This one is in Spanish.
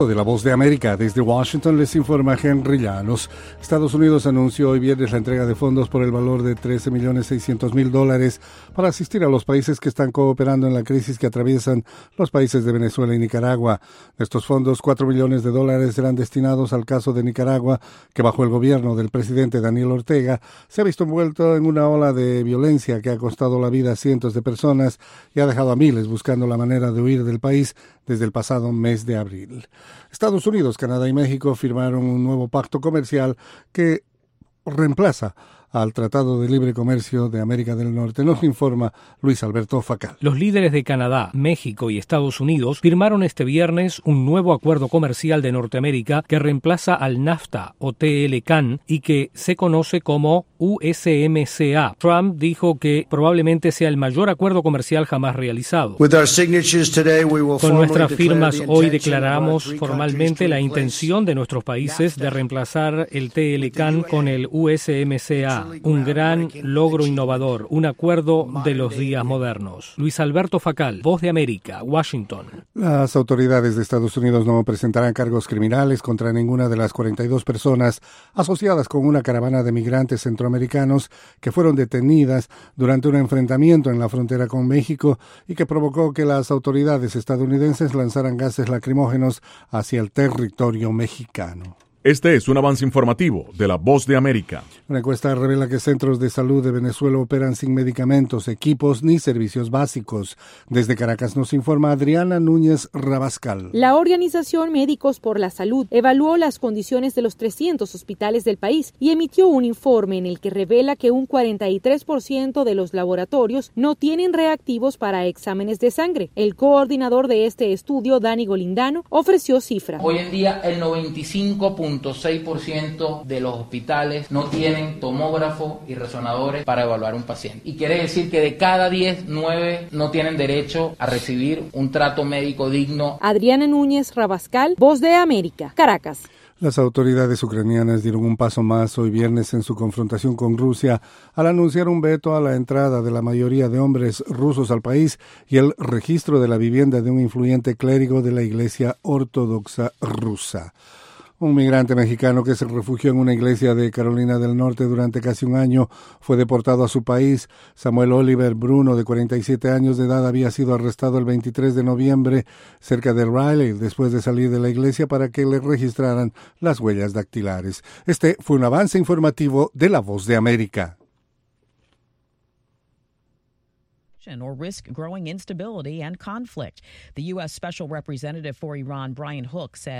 De la Voz de América, desde Washington les informa Henry Llanos. Estados Unidos anunció hoy viernes la entrega de fondos por el valor de $13.600.000 para asistir a los países que están cooperando en la crisis que atraviesan los países de Venezuela y Nicaragua. De estos fondos, $4 millones serán destinados al caso de Nicaragua, que bajo el gobierno del presidente Daniel Ortega se ha visto envuelto en una ola de violencia que ha costado la vida a cientos de personas y ha dejado a miles buscando la manera de huir del país desde el pasado mes de abril. Estados Unidos, Canadá y México firmaron un nuevo pacto comercial que reemplaza al Tratado de Libre Comercio de América del Norte. Nos informa Luis Alberto Facal. Los líderes de Canadá, México y Estados Unidos firmaron este viernes un nuevo acuerdo comercial de Norteamérica que reemplaza al NAFTA o TLCAN y que se conoce como USMCA. Trump dijo que probablemente sea el mayor acuerdo comercial jamás realizado. Con nuestras firmas hoy declaramos formalmente la intención de nuestros países de reemplazar el TLCAN con el USMCA. Un gran logro innovador, un acuerdo de los días modernos. Luis Alberto Facal, Voz de América, Washington. Las autoridades de Estados Unidos no presentarán cargos criminales contra ninguna de las 42 personas asociadas con una caravana de migrantes centroamericanos que fueron detenidas durante un enfrentamiento en la frontera con México y que provocó que las autoridades estadounidenses lanzaran gases lacrimógenos hacia el territorio mexicano. Este es un avance informativo de la Voz de América. Una encuesta revela que centros de salud de Venezuela operan sin medicamentos, equipos ni servicios básicos. Desde Caracas nos informa Adriana Núñez Rabascal. La organización Médicos por la Salud evaluó las condiciones de los 300 hospitales del país y emitió un informe en el que revela que un 43% de los laboratorios no tienen reactivos para exámenes de sangre. El coordinador de este estudio, Dani Golindano, ofreció cifras. Hoy en día el 95.6% de los hospitales no tienen tomógrafo y resonadores para evaluar un paciente. Y quiere decir que de cada 10, 9 no tienen derecho a recibir un trato médico digno. Adriana Núñez Rabascal, Voz de América, Caracas. Las autoridades ucranianas dieron un paso más hoy viernes en su confrontación con Rusia al anunciar un veto a la entrada de la mayoría de hombres rusos al país y el registro de la vivienda de un influyente clérigo de la Iglesia Ortodoxa rusa. Un migrante mexicano que se refugió en una iglesia de Carolina del Norte durante casi un año fue deportado a su país. Samuel Oliver Bruno, de 47 años de edad, había sido arrestado el 23 de noviembre cerca de Raleigh después de salir de la iglesia para que le registraran las huellas dactilares. Este fue un avance informativo de La Voz de América. Or risk growing instability and conflict. The U.S. Special Representative for Iran, Brian Hook, said